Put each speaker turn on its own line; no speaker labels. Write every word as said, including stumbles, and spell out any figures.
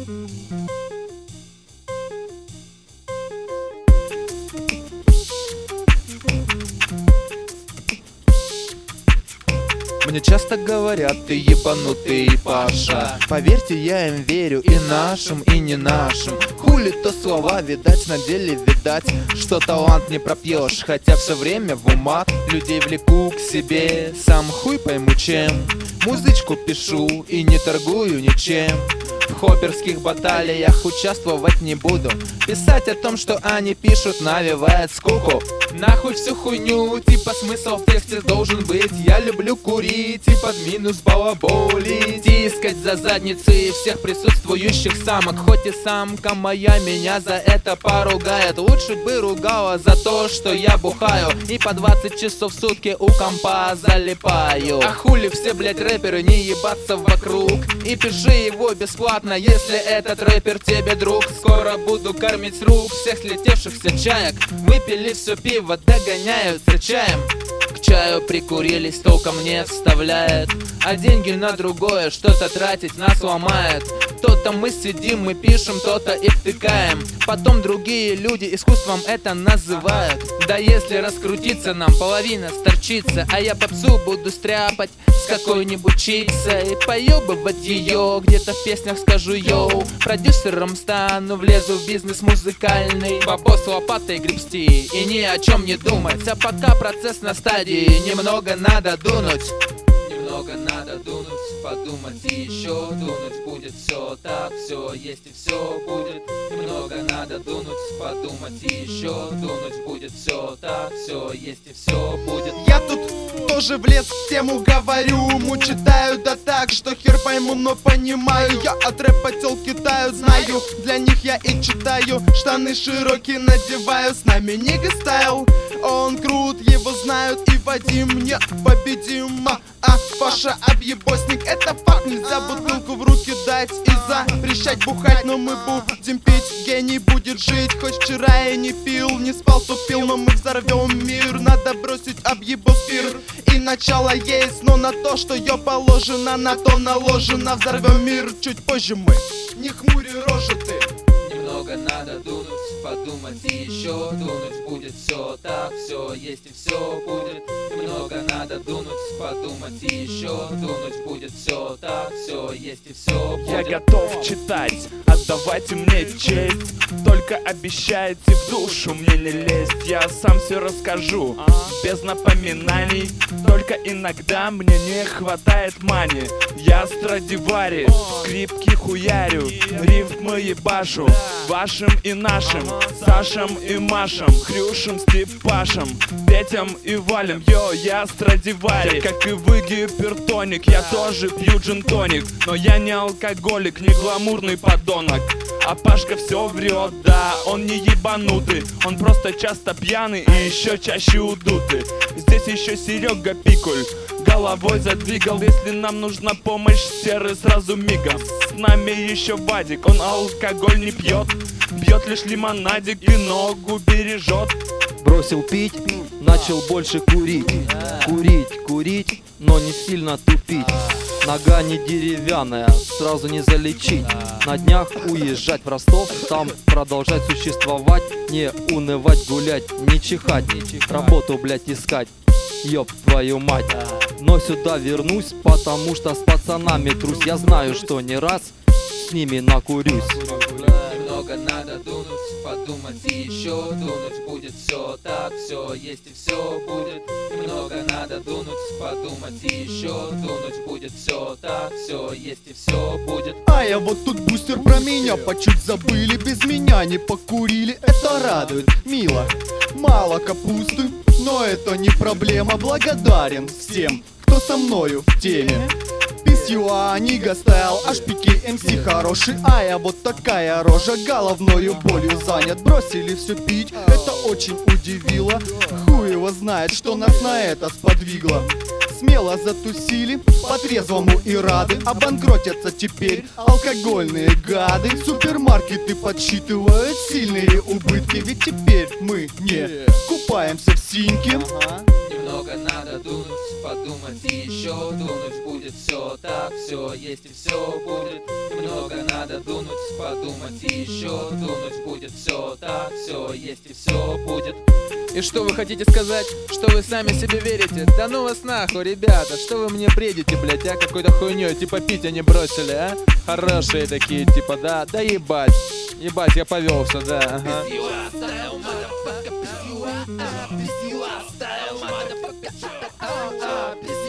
Мне часто говорят, ты ебанутый Паша. Поверьте, я им верю, и нашим, и не нашим. Хули то слова, видать, на деле видать, что талант не пропьешь. Хотя все время в умах людей влеку к себе. Сам хуй пойму чем. Музычку пишу и не торгую ничем. В хопперских баталиях участвовать не буду. Писать о том, что они пишут, навевает скуку. Нахуй всю хуйню, типа смысл в тексте должен быть. Я люблю курить и под минус балаболить, тискать за задницы всех присутствующих самок. Хоть и самка моя меня за это поругает, лучше бы ругала за то, что я бухаю и по двадцать часов в сутки у компа залипаю. А хули все, блять, рэперы не ебаться вокруг. И пиши его бесплатно, если этот рэпер тебе друг. Скоро буду кормить с рук всех слетевшихся чаек. Выпили все пиво, догоняются чаем. К чаю прикурились, толком не вставляет. А деньги на другое что-то тратить нас ломает. То-то мы сидим, мы пишем, то-то и втыкаем. Потом другие люди искусством это называют. Да если раскрутиться нам, половина сторчится. А я попсу буду стряпать с какой-нибудь чиксой и поебывать ее, где-то в песнях скажу йоу. Продюсером стану, влезу в бизнес музыкальный. Бабос лопатой гребсти и ни о чем не думать. А пока процесс на стадии, немного надо дунуть. Немного надо дунуть, подумать и еще дунуть. Будет все так, все есть и все будет. Немного надо дунуть, подумать и еще дунуть. Будет все так, все есть и все будет.
Я тут тоже влез в тему, говорю. Мучитаю да так, что хер пойму, но понимаю. Я от рэпа тёлки таю, знаю. Для них я и читаю. Штаны широкие надеваю, с нами нига стайл. Он крут, его знают и Вадим непобедима. А Паша объебосник, это факт. Нельзя бутылку в руки дать и запрещать бухать. Но мы будем пить, гений будет жить. Хоть вчера я не пил, не спал, тупил, но мы взорвем мир. Надо бросить объебосфер. И начало есть, но на то, что ее положено, на то наложено. Взорвем мир чуть позже мы, не хмури рожи ты.
Немного надо дунуть, подумать и еще дунуть. Будет все так, все есть и все будет. Немного надо дунуть, подумать и еще дунуть. Будет все так, все есть и все будет.
Я готов читать, отдавайте мне честь. Только обещайте в душу мне не лезть. Я сам все расскажу, без напоминаний. Только иногда мне не хватает мани. Я Страдивари, скрипки хуярю, рифмы ебашу. Вашим и нашим, Сашем и Машем, Хрюшем, Степашем, Петям и Валем. Йо, я Страдивари, как и вы гипертоник. Я тоже пью джин-тоник, но я не алкоголик, не гламурный подонок. А Пашка все врет, да, он не ебанутый. Он просто часто пьяный и еще чаще удутый. Здесь еще Серега Пикуль головой задвигал. Если нам нужна помощь, серый сразу мигом. С нами еще Вадик, он алкоголь не пьет, пьет лишь лимонадик и ногу бережет.
Бросил пить, начал больше курить. Курить, курить, но не сильно тупить. Нога не деревянная, сразу не залечить. На днях уезжать в Ростов, там продолжать существовать. Не унывать, гулять, не чихать, работу, блять, искать. Ёб твою мать. Но сюда вернусь, потому что с пацанами трусь. Я знаю, что не раз с ними накурюсь.
Немного надо дунуть, подумать и еще дунуть. Будет все так, все есть и все будет. Немного надо дунуть, подумать и еще дунуть. Будет все так, все есть и все будет.
А я вот тут бустер про меня по чуть забыли. Без меня не покурили, это радует, мило. Мало капусты, но это не проблема. Благодарен всем, кто со мною в теме. Письюа, Нига стайл, аж пики эм си хороший. А я вот такая рожа, головною болью занят. Бросили все пить, это очень удивило. Хуй его знает, что нас на это сподвигло. Смело затусили, по-трезвому и рады. Обанкротятся теперь алкогольные гады. Супермаркеты подсчитывают сильные убытки. Ведь теперь мы не купаемся в синьке.
Немного надо дунуть, подумать и еще дунуть. Будет все так, все есть и все будет. Немного надо дунуть, подумать и еще дунуть. Будет все так, все есть и все будет. И что вы хотите сказать? Что вы сами себе верите? Да ну вас нахуй, ребята, что вы мне бредите, блять, а? Какой-то хуйней, типа пить они бросили, а? Хорошие такие, типа, да, да ебать. Ебать, я повелся, да, ага. Пиздила,